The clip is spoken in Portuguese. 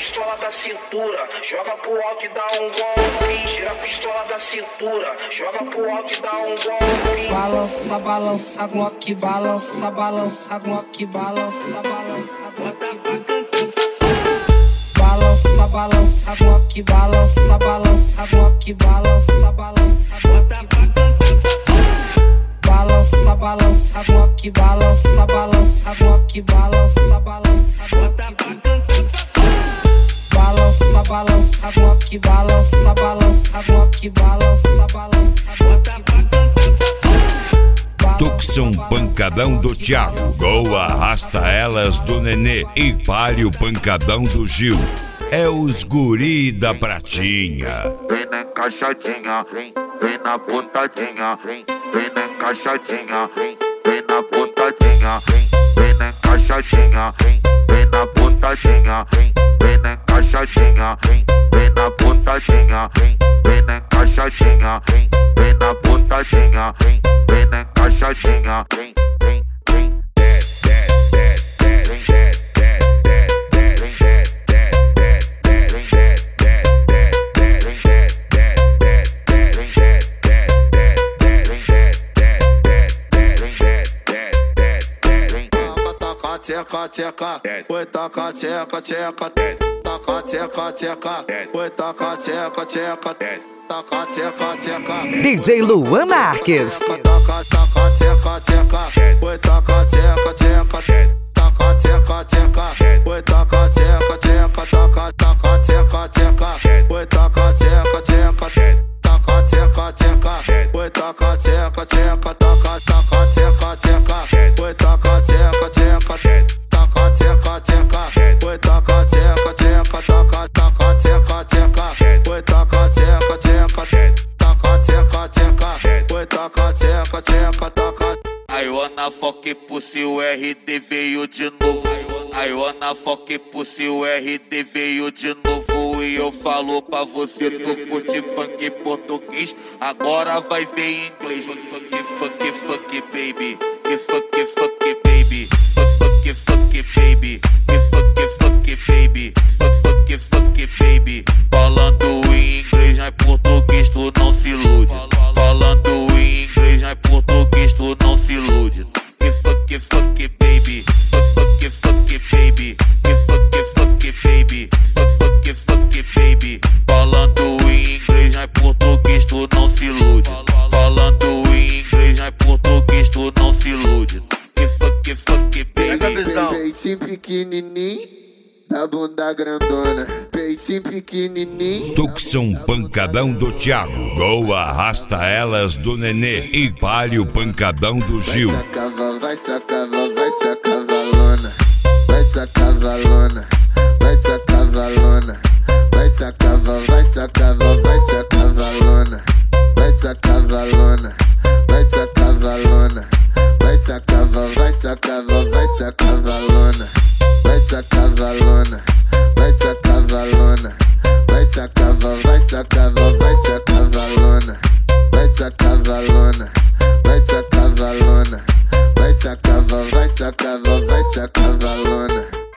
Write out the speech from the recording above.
pistola da cintura, joga pro alto e dá um golpe. Tira a pistola da cintura, joga pro alto e dá um golpe. Balança, balança, Glock, balança, balança, Glock, balança, balança, Glock. Balança, balança, Glock, balança, balança, Glock, balança, balança, Glock. Balança, balança, Glock, balança, balança, Glock, balança, balança, Glock. Balança, balança, Glock, balança, balança, Glock, balança, balança, Glock. Tucson Pancadão do Thiago, Gol Arrasta Elas do Nenê e Palio Pancadão do Gil. É os guri da pratinha. Vem na encaixadinha, vem na pontadinha, vem na encaixadinha, vem na pontadinha, vem na encaixadinha, vem na pontadinha, vem na encaixadinha, vem na pontadinha, vem na encaixadinha, vem na pontadinha, vem na encaixadinha, vem. Tcheca, tcheca, foi taca, tcheca, tcheca, taca, tcheca, tcheca, foi taca, tcheca, tcheca, taca, tcheca, tcheca. DJ Luan Marques. Taca, taca, tcheca, tcheca, foi taca, tcheca, tcheca, taca, tcheca, tcheca, foi taca, tcheca, tcheca, taca, taca, tcheca, tcheca, foi taca, tcheca, tcheca, taca, tcheca, tcheca, foi taca, tcheca, tcheca, taca, taca, tcheca, tcheca, foi taca, tcheca, tcheca. Taca, tcheca, tcheca, foi taca, tcheca, tcheca, taca, taca, tcheca, tcheca, foi taca, tcheca, tcheca, taca, tcheca, tcheca, foi taca, tcheca, tcheca, taca. I wanna fuck pussy, o RD veio de novo. I wanna fuck pussy, o RD veio de novo. E eu falo pra você, tu curte funk português, agora vai ver inglês. Fuck, fuck, fuck, baby, fuck, fuck, baby. Baby, fuck, baby, fuck, baby. Falando em inglês, não é português, tu não se ilude. Falando em inglês, não é português, tu não se ilude. Fuck, baby, fuck, baby, fuck, baby, fuck, baby. Falando em inglês, não é português, tu não se ilude. Falando em inglês, não é português, tu não se ilude. Fuck, baby. Peitinho pequenininho, da bunda grandona. Peitinho pequenininho. Tucson Pancadão do Thiago, Gol Arrasta Elas do Nenê e Palio Pancadão do Gil. Vai sacavalona, vai sacavalona, vai sacavalona, vai sacavalona, vai sacavalona, vai sacavalona, vai sacavalona, vai sacavalona, vai sacavalona, vai sacavalona, vai sacavalona, vai sacavalona, vai sacavalona, vai sacavalona,